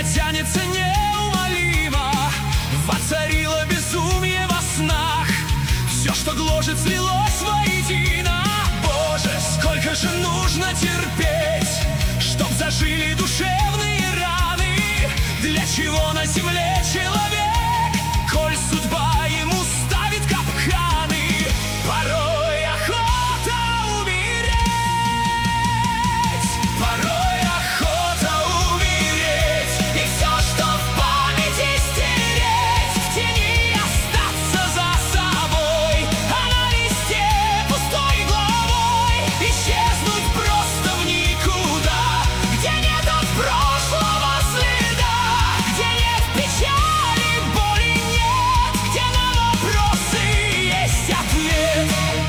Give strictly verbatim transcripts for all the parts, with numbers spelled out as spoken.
Время тянется неумолимо, воцарило безумие во снах. Все, что гложет, слилось воедино. Боже, сколько же нужно терпеть, чтоб зажили душевные раны. Для чего на земле человек, коль судьба ему ставит капканы? Порой охота умереть, порой охота умереть, и все, что в памяти стереть, в тени остаться за собой, а на листе пустой головой исчезнуть просто в никуда, где нет от прошлого следа, где нет печали, боли нет, где на вопросы есть ответ.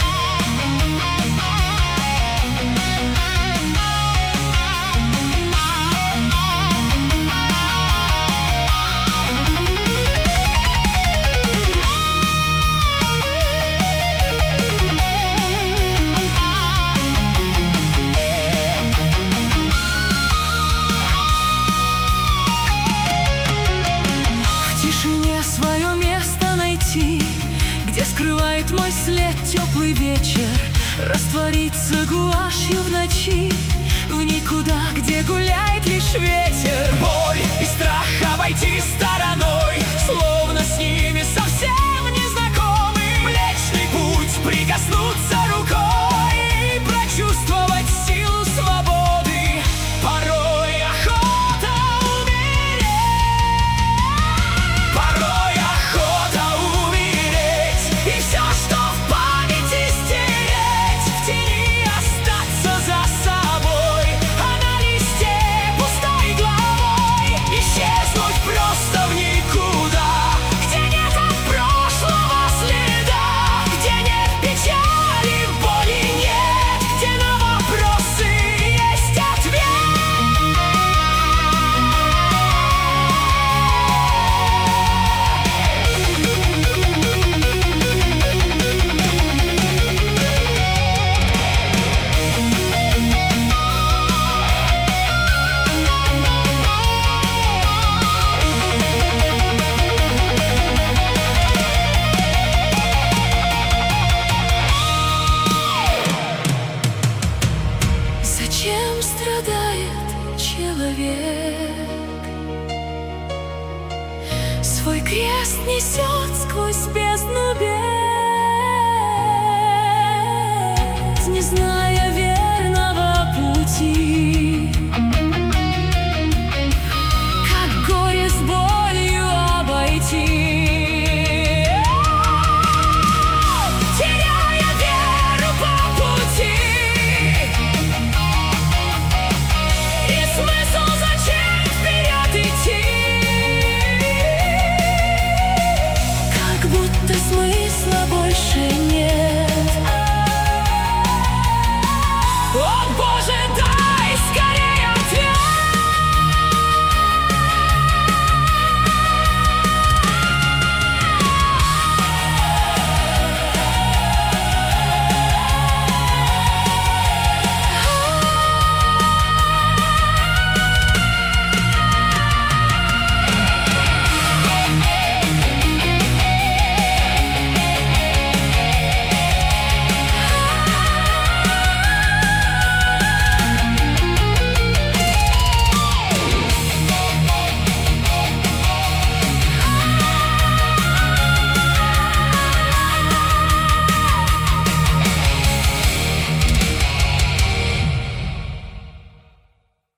В тишине свое место найти, где скрывает мой след теплый вечер, раствориться гуашью в ночи, в никуда, где гуляет лишь ветер. Боль и страх обойти стороной, словно с ними совсем незнакомый. Млечный путь, прикоснуться рукой и прочувствовать силу свободы. Порой охота умереть, порой охота умереть, и все, что в памяти стереть, в тени остаться за собой, а на листе пустой головой исчезнуть просто в никуда, где нет от прошлого следа, где нет печали, боли нет, где на вопросы есть ответ. Зачем страдает человек? Свой крест несет сквозь бездну бед. Не знаю,